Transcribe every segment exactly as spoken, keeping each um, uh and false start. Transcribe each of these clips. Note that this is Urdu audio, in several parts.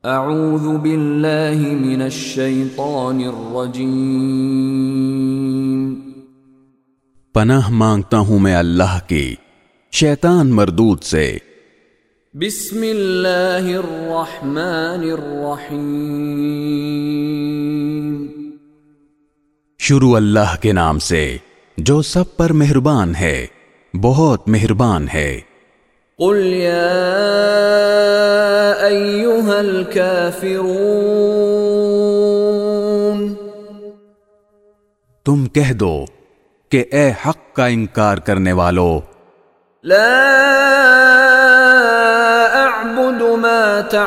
اعوذ باللہ من الشیطان الرجیم، پناہ مانگتا ہوں میں اللہ کی شیطان مردود سے۔ بسم اللہ الرحمن الرحیم، شروع اللہ کے نام سے جو سب پر مہربان ہے، بہت مہربان ہے۔ قل یا ایھا الکافرون، تم کہہ دو کہ اے حق کا انکار کرنے والو، لا اعبد ما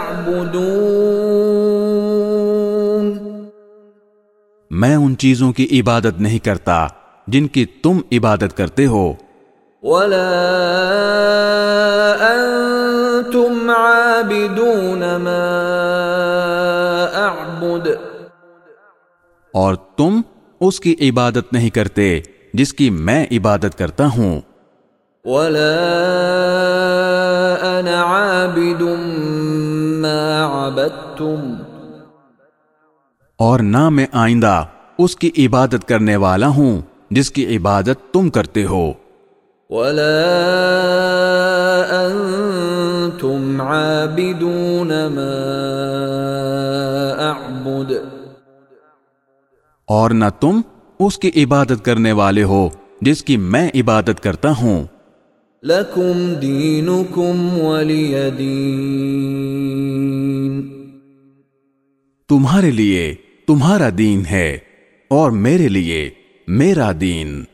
تعبدون، میں ان چیزوں کی عبادت نہیں کرتا جن کی تم عبادت کرتے ہو، ولا انتم عابدون ما اعبد، اور تم اس کی عبادت نہیں کرتے جس کی میں عبادت کرتا ہوں، ولا انا عابد ما عبدتم، اور نہ میں آئندہ اس کی عبادت کرنے والا ہوں جس کی عبادت تم کرتے ہو، ولا انتم عابدون ما اعبد، اور نہ تم اس کی عبادت کرنے والے ہو جس کی میں عبادت کرتا ہوں۔ لکم دینکم ولی دین، تمہارے لیے تمہارا دین ہے اور میرے لیے میرا دین۔